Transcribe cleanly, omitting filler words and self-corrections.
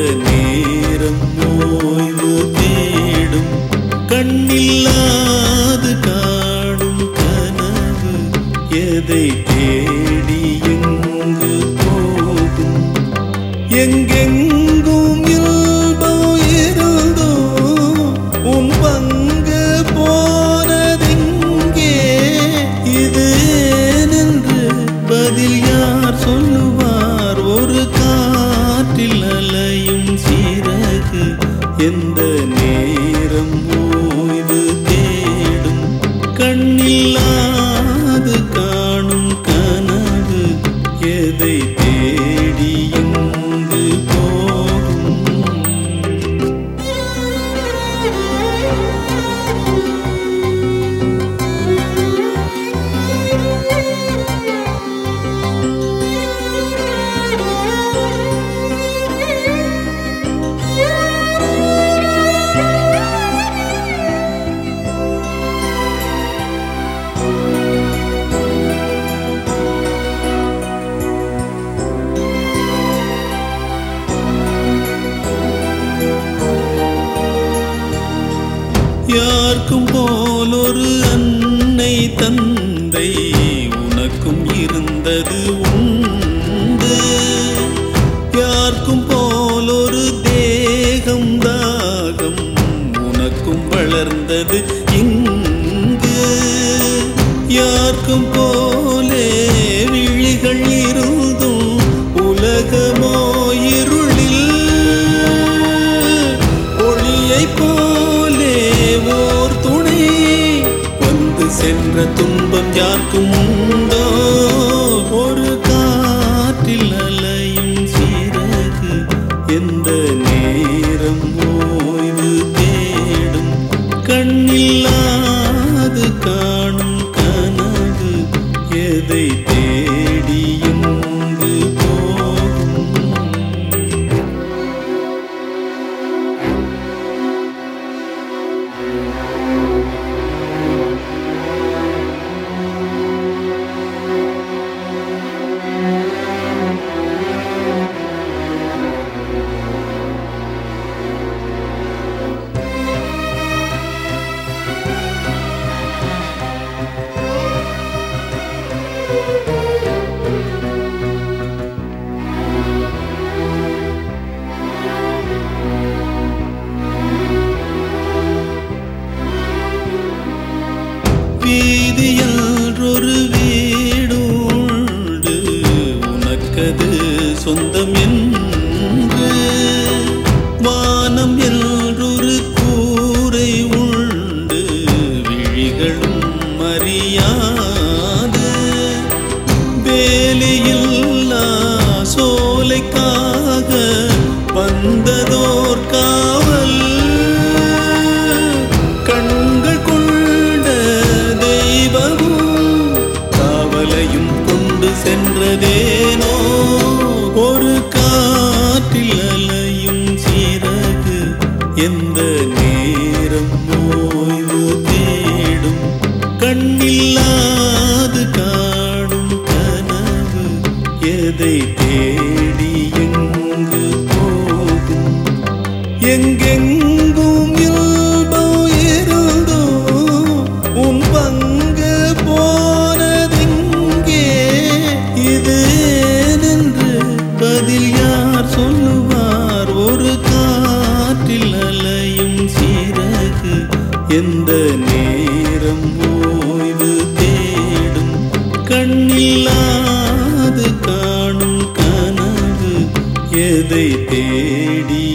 நேரம் ஓய்வு தேடும் கண்ணில்லாது காணும் கனவு எதை தேடி எங்கு போகும் எங்கெங்கும் இல்பம் இருந்தோ உன் பங்கு போனதெங்கே இது ஏனென்று பதில் யார் சொல்லுவார் ஒரு காற்றில் அலையும் சிறகு எந்த நேரம் ஓய்வு தேடும் கண்ணில்லாது காணும் கனவு எதை தேடி எங்கு போகும் யாருக்கும் போல் ஒரு அன்னை தந்தை உனக்கும் இருந்தது உண்டு யாருக்கும் போல் ஒரு தேகம் தாகம் உனக்கும் வளர்ந்தது இங்கு யாருக்கும் போலே விழிகள் இருந்தும் உலகமோ இருளில் ஒளியை போலே ஓர் துணை வந்து சென்ற துன்பம் யாருக்கும் உண்டோ ஒரு காற்றில் அலையும் சிறகு எந்த நேரம் ஓய்வு தேடும் கண்ணில்லாது காணும் கனவு எதை தேடி எங்கு போகும் வீதியில் ஒரு வீடு உண்டு உனக்கது சொந்தம் என்று வானம் என்றொரு கூரை உண்டு விழிகளும் அறியாது வேலியில்லா சோலைக்காக வந்ததோர் காவல் கண்கள் கொண்ட தெய்வமும் காவலையும் கொண்டு சென்றதேனோ ஒரு காற்றில் அலையும் சிறகு எந்த நேரம் ஓய்வு தேடும் கண்ணில்லாது காணும் கனவு எதை தேடி எங்கு போகும் எங்கெங்கும் இல்பம் இருந்தோ உன் பங்கு போனதெங்கே இது ஏனென்று பதில் யார் சொல்லுவார் ஒரு காற்றில் அலையும் சிறகு எந்த நேரம் ஓய்வு தேடும் கண்ணில்லாது காணும் கனவு எதை தேடி